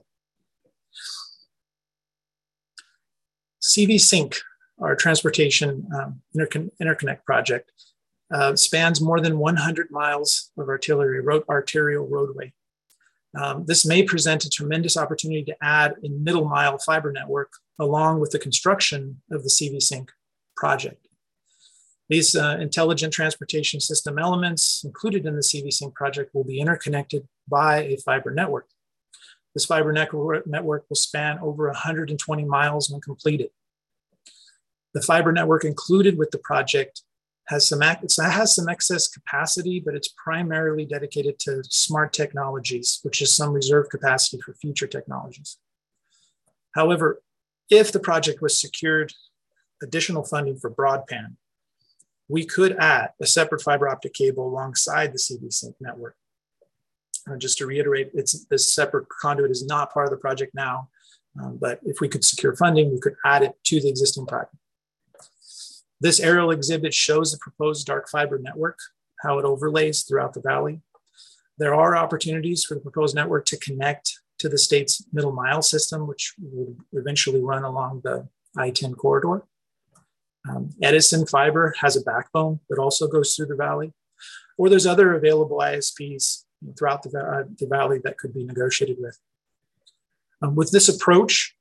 CV Sync, our transportation interconnect project, spans more than 100 miles of arterial roadway. This may present a tremendous opportunity to add a middle mile fiber network along with the construction of the CV Sync project. These intelligent transportation system elements included in the CV Sync project will be interconnected by a fiber network. This fiber network will span over 120 miles when completed. The fiber network included with the project has some excess capacity, but it's primarily dedicated to smart technologies, which is some reserve capacity for future technologies. However, if the project was secured additional funding for broadband, we could add a separate fiber optic cable alongside the CV Sync network. Just to reiterate, this separate conduit is not part of the project now, but if we could secure funding, we could add it to the existing project. This aerial exhibit shows the proposed dark fiber network, how it overlays throughout the valley. There are opportunities for the proposed network to connect to the state's middle mile system, which will eventually run along the I-10 corridor. Edison Fiber has a backbone that also goes through the valley, or there's other available ISPs throughout the valley that could be negotiated with. With this approach,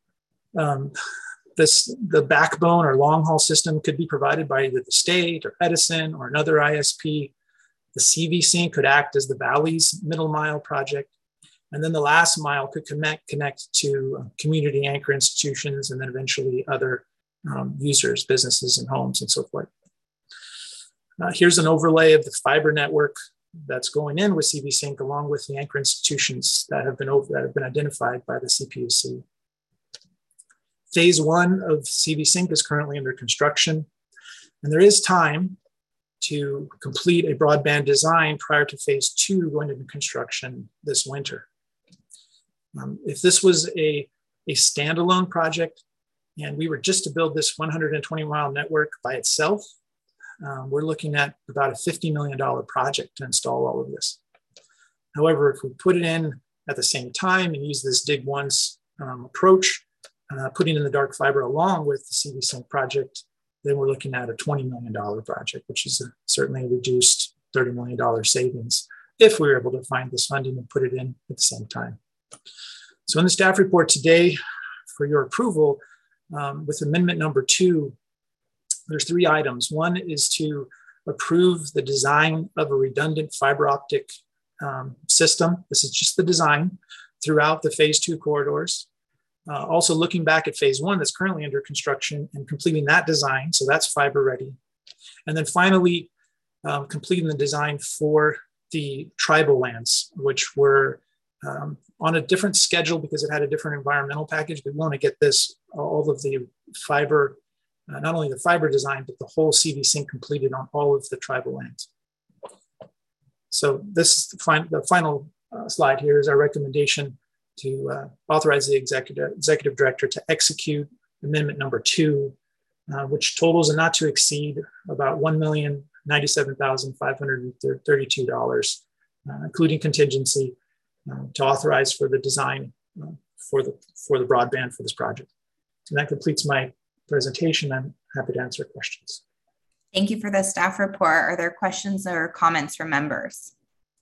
the backbone or long haul system could be provided by either the state or Edison or another ISP. The CV Sync could act as the valley's middle mile project. And then the last mile could connect to community anchor institutions and then eventually other users, businesses and homes and so forth. Here's an overlay of the fiber network that's going in with CV Sync along with the anchor institutions that have been identified by the CPUC. Phase 1 of CV Sync is currently under construction, and there is time to complete a broadband design prior to phase 2 going into construction this winter. If this was a standalone project and we were just to build this 120-mile network by itself, we're looking at about a $50 million project to install all of this. However, if we put it in at the same time and use this dig once approach, putting in the dark fiber along with the CV Sync project, then we're looking at a $20 million project, which is certainly a reduced $30 million savings if we were able to find this funding and put it in at the same time. So in the staff report today for your approval, with amendment number 2, there's 3 items. One is to approve the design of a redundant fiber optic system. This is just the design throughout the phase 2 corridors. Also looking back at phase 1 that's currently under construction and completing that design, so that's fiber ready. And then finally, completing the design for the tribal lands, which were on a different schedule because it had a different environmental package. We want to get this, all of the fiber, not only the fiber design, but the whole CV sync completed on all of the tribal lands. So this, the final slide here is our recommendation to authorize the executive director to execute amendment number 2, which totals a not to exceed about $1,097,532, including contingency, to authorize for the design for the broadband for this project. And that completes my presentation. I'm happy to answer questions. Thank you for the staff report. Are there questions or comments from members?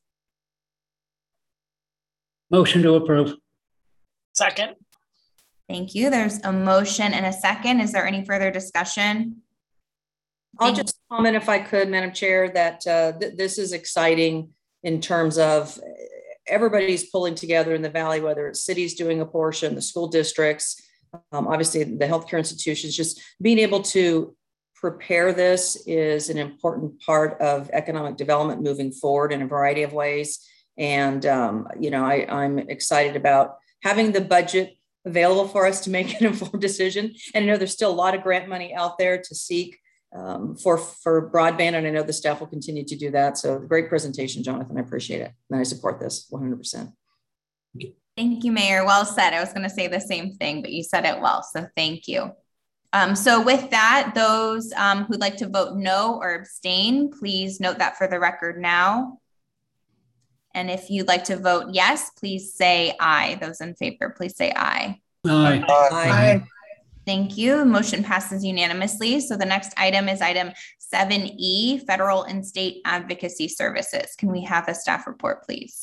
Motion to approve. Second. Thank you. There's a motion and a second. Is there any further discussion? I'll just comment, if I could, Madam Chair, that this is exciting in terms of everybody's pulling together in the Valley, whether it's cities doing a portion, the school districts, obviously the healthcare institutions. Just being able to prepare this is an important part of economic development moving forward in a variety of ways. And, you know, I'm excited about having the budget available for us to make an informed decision. And I know there's still a lot of grant money out there to seek for broadband. And I know the staff will continue to do that. So great presentation, Jonathan. I appreciate it. And I support this 100%. Thank you, Mayor. Well said. I was going to say the same thing, but you said it well. So thank you. So with that, those who'd like to vote no or abstain, please note that for the record now. And if you'd like to vote yes, please say aye. Those in favor, please say aye. Aye. Aye. Thank you. Motion passes unanimously. So the next item is item 7E, Federal and State Advocacy Services. Can we have a staff report, please?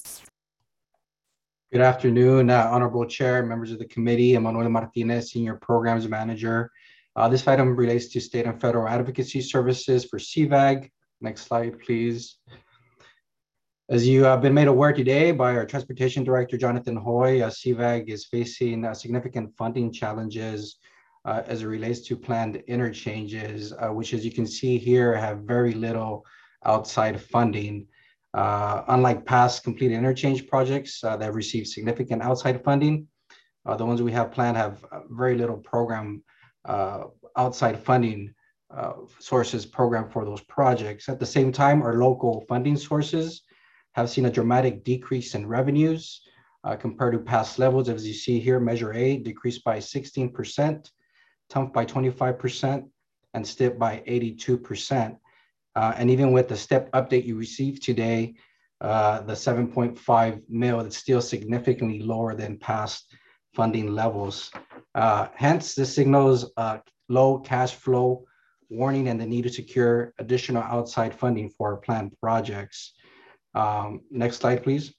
Good afternoon, Honorable Chair, members of the committee. I'm Manuel Martinez, Senior Programs Manager. This item relates to state and federal advocacy services for CVAG. Next slide, please. As you have been made aware today by our Transportation Director, Jonathan Hoy, CVAG is facing significant funding challenges as it relates to planned interchanges, which, as you can see here, have very little outside funding. Unlike past completed interchange projects that have received significant outside funding, the ones we have planned have very little program outside funding sources programmed for those projects. At the same time, our local funding sources have seen a dramatic decrease in revenues compared to past levels. As you see here, Measure A decreased by 16%, TUMF by 25%, and STIP by 82%. And even with the STEP update you received today, the 7.5 mil, it's still significantly lower than past funding levels. Hence, this signals low cash flow warning and the need to secure additional outside funding for our planned projects. Next slide, please.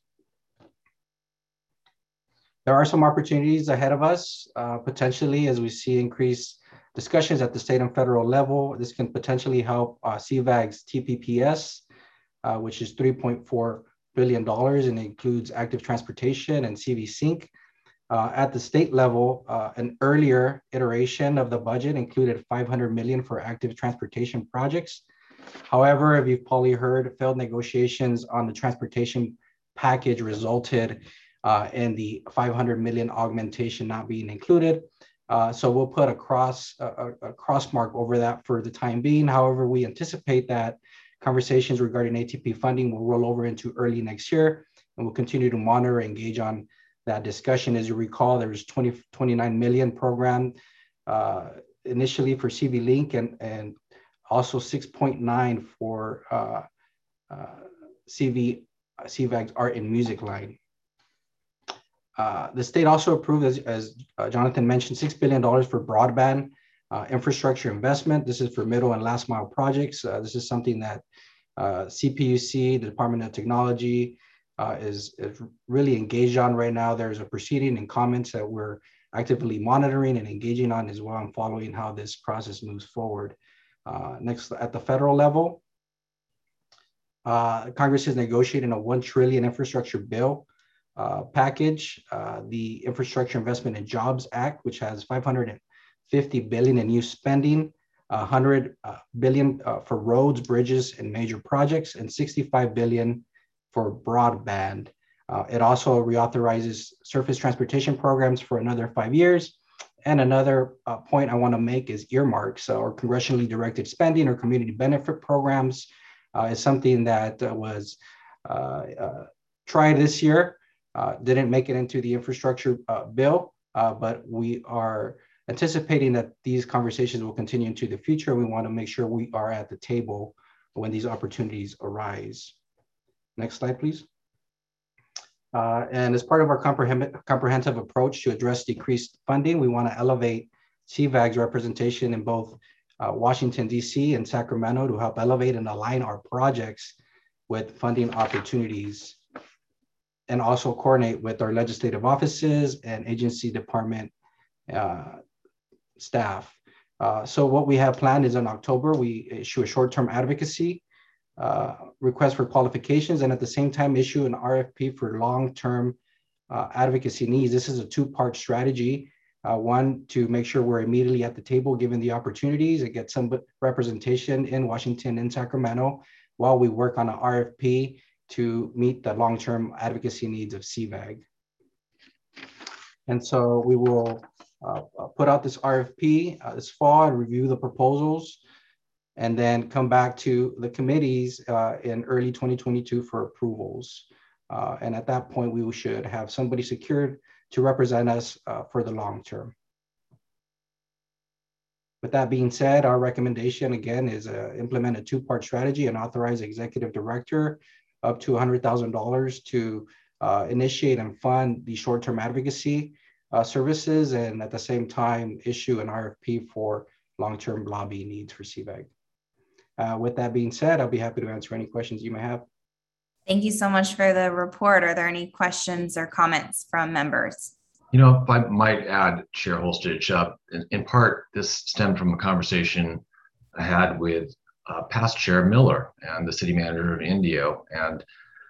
There are some opportunities ahead of us, potentially, as we see increased discussions at the state and federal level. This can potentially help CVAG's TPPS, which is $3.4 billion, and includes active transportation and CV Sync. At the state level, an earlier iteration of the budget included $500 million for active transportation projects. However, if you've probably heard, failed negotiations on the transportation package resulted in the $500 million augmentation not being included. So we'll put a cross mark over that for the time being. However, we anticipate that conversations regarding ATP funding will roll over into early next year, and we'll continue to monitor and engage on that discussion. As you recall, there was $29 million program initially for CV Link, and also 6.9 for CVAG's art and music line. The state also approved, as Jonathan mentioned, $6 billion for broadband infrastructure investment. This is for middle and last mile projects. This is something that CPUC, the Department of Technology, is really engaged on right now. There's a proceeding and comments that we're actively monitoring and engaging on as well, and following how this process moves forward. Next, at the federal level, Congress is negotiating a $1 trillion infrastructure bill package. The Infrastructure Investment and Jobs Act, which has $550 billion in new spending, 100 billion for roads, bridges, and major projects, and 65 billion for broadband. It also reauthorizes surface transportation programs for another 5 years. And another point I want to make is earmarks or congressionally directed spending or community benefit programs is something that was tried this year, didn't make it into the infrastructure bill, but we are anticipating that these conversations will continue into the future. We want to make sure we are at the table when these opportunities arise. Next slide, please. And as part of our comprehensive approach to address decreased funding, we want to elevate CVAG's representation in both Washington, D.C. and Sacramento to help elevate and align our projects with funding opportunities, and also coordinate with our legislative offices and agency department staff. So what we have planned is in October, we issue a short-term advocacy request for qualifications, and at the same time issue an RFP for long-term advocacy needs. This is a two-part strategy. One, to make sure we're immediately at the table given the opportunities and get some representation in Washington and Sacramento while we work on an RFP to meet the long-term advocacy needs of CVAG. And so we will put out this RFP this fall and review the proposals, and then come back to the committees in early 2022 for approvals. And at that point, we should have somebody secured to represent us for the long term. With that being said, our recommendation again is implement a two-part strategy and authorize executive director up to $100,000 to initiate and fund the short-term advocacy services, and at the same time issue an RFP for long-term lobbying needs for CVAG. With that being said, I'll be happy to answer any questions you may have. Thank you so much for the report. Are there any questions or comments from members? You know, if I might add, Chair Holstich, in part, this stemmed from a conversation I had with past Chair Miller and the city manager of Indio. And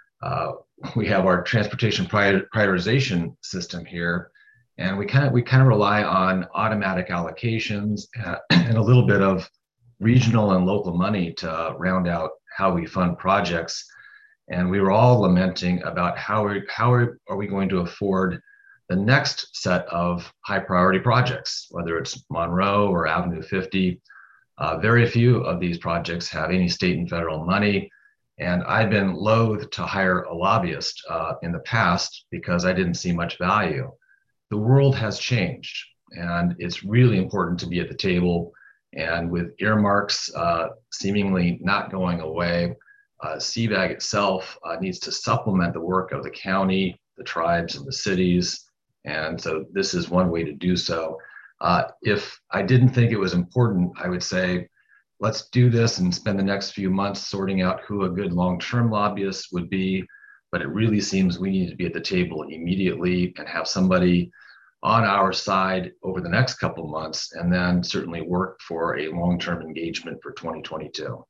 we have our transportation prioritization system here. And we kind of rely on automatic allocations and a little bit of regional and local money to round out how we fund projects. And we were all lamenting about how are we going to afford the next set of high priority projects, whether it's Monroe or Avenue 50. Very few of these projects have any state and federal money. And I've been loath to hire a lobbyist in the past because I didn't see much value. The world has changed, and it's really important to be at the table. And with earmarks seemingly not going away, CVAG itself needs to supplement the work of the county, the tribes, and the cities. And so this is one way to do so. If I didn't think it was important, I would say, let's do this and spend the next few months sorting out who a good long-term lobbyist would be. But it really seems we need to be at the table immediately and have somebody on our side over the next couple of months, and then certainly work for a long-term engagement for 2022.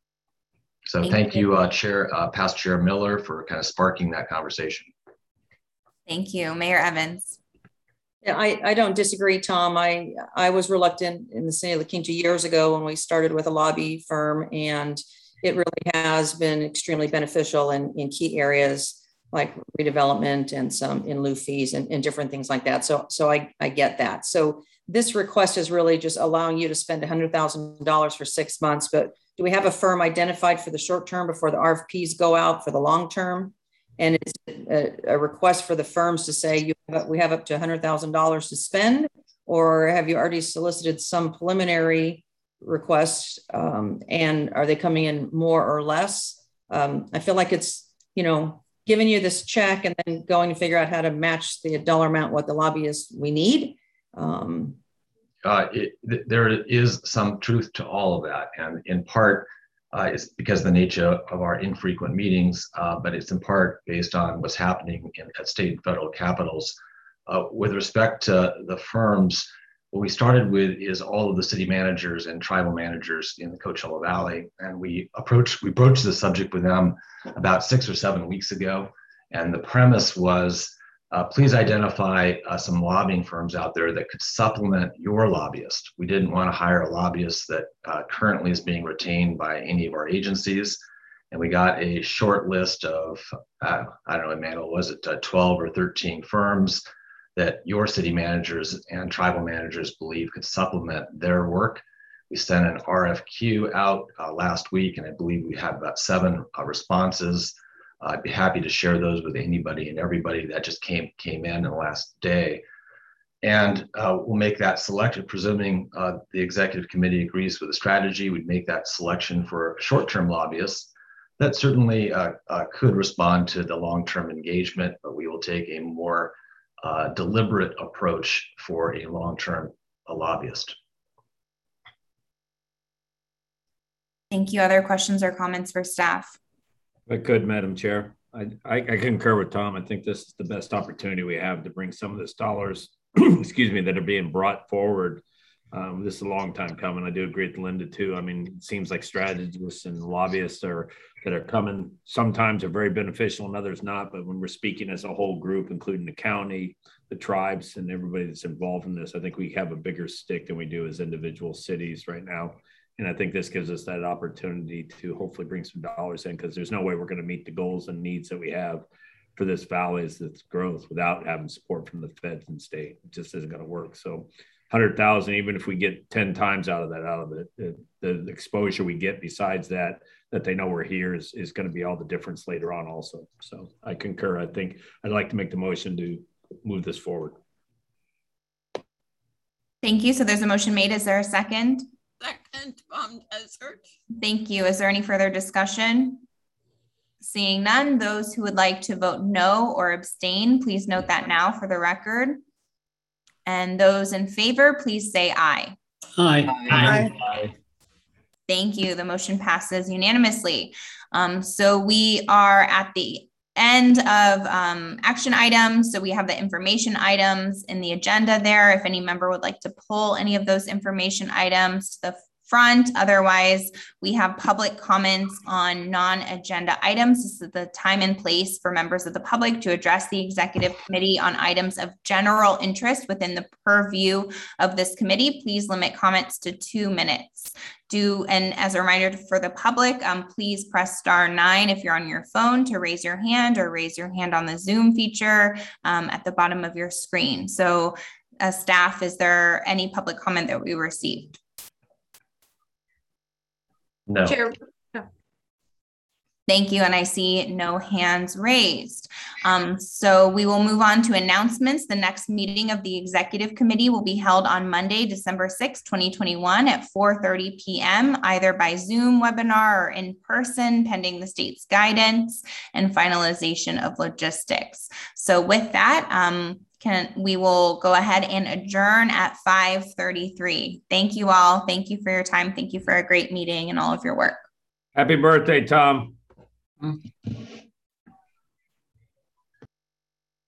So thank you, past Chair Miller, for kind of sparking that conversation. Thank you. Mayor Evans. Yeah, I don't disagree, Tom. I was reluctant in the city of La Quinta years ago when we started with a lobby firm, and it really has been extremely beneficial in key areas like redevelopment and some in lieu fees and different things like that. So I get that. So this request is really just allowing you to spend $100,000 for 6 months, but do we have a firm identified for the short term before the RFPs go out for the long term? And is it a request for the firms to say we have up to $100,000 to spend, or have you already solicited some preliminary requests, and are they coming in more or less? I feel like it's, giving you this check and then going to figure out how to match the dollar amount what the lobbyists we need. There is some truth to all of that, and in part it's because of the nature of our infrequent meetings, but it's in part based on what's happening at state and federal capitals. With respect to the firms, what we started with is all of the city managers and tribal managers in the Coachella Valley, and we broached the subject with them about 6 or 7 weeks ago, and the premise was please identify some lobbying firms out there that could supplement your lobbyist. We didn't want to hire a lobbyist that currently is being retained by any of our agencies. And we got a short list of, I don't know, Emmanuel, was it 12 or 13 firms that your city managers and tribal managers believe could supplement their work. We sent an RFQ out last week, and I believe we have about 7 responses. I'd be happy to share those with anybody and everybody that just came in the last day. And we'll make that selection, presuming the executive committee agrees with the strategy. We'd make that selection for short-term lobbyists that certainly could respond to the long-term engagement, but we will take a more deliberate approach for a long-term lobbyist. Thank you. Other questions or comments for staff? If I could, Madam Chair, I concur with Tom. I think this is the best opportunity we have to bring some of this dollars, excuse me, that are being brought forward. This is a long time coming. I do agree with Linda too. I mean, it seems like strategists and lobbyists that are coming sometimes are very beneficial and others not. But when we're speaking as a whole group, including the county, the tribes, and everybody that's involved in this, I think we have a bigger stick than we do as individual cities right now. And I think this gives us that opportunity to hopefully bring some dollars in, because there's no way we're going to meet the goals and needs that we have for this valley as its growth without having support from the feds and state. It just isn't going to work. So 100,000, even if we get 10 times out of it, the exposure we get besides that they know we're here is going to be all the difference later on also. So I concur. I think I'd like to make the motion to move this forward. Thank you. So there's a motion made. Is there a second? Second, Desert. Thank you. Is there any further discussion? Seeing none, those who would like to vote no or abstain, please note that now for the record. And those in favor, please say aye. Aye. Aye. Thank you. The motion passes unanimously. So we are at the end of action items. So we have the information items in the agenda there. If any member would like to pull any of those information items to the front. Otherwise, we have public comments on non-agenda items. This is the time and place for members of the public to address the executive committee on items of general interest within the purview of this committee. Please limit comments to 2 minutes. And as a reminder for the public, please press *9 if you're on your phone to raise your hand, or raise your hand on the Zoom feature at the bottom of your screen. So staff, is there any public comment that we received? No. Chair. Thank you. And I see no hands raised. So we will move on to announcements. The next meeting of the executive committee will be held on Monday, December 6, 2021 at 4:30 p.m., either by Zoom webinar or in person, pending the state's guidance and finalization of logistics. So with that, we will go ahead and adjourn at 5:33. Thank you all. Thank you for your time. Thank you for a great meeting and all of your work. Happy birthday, Tom.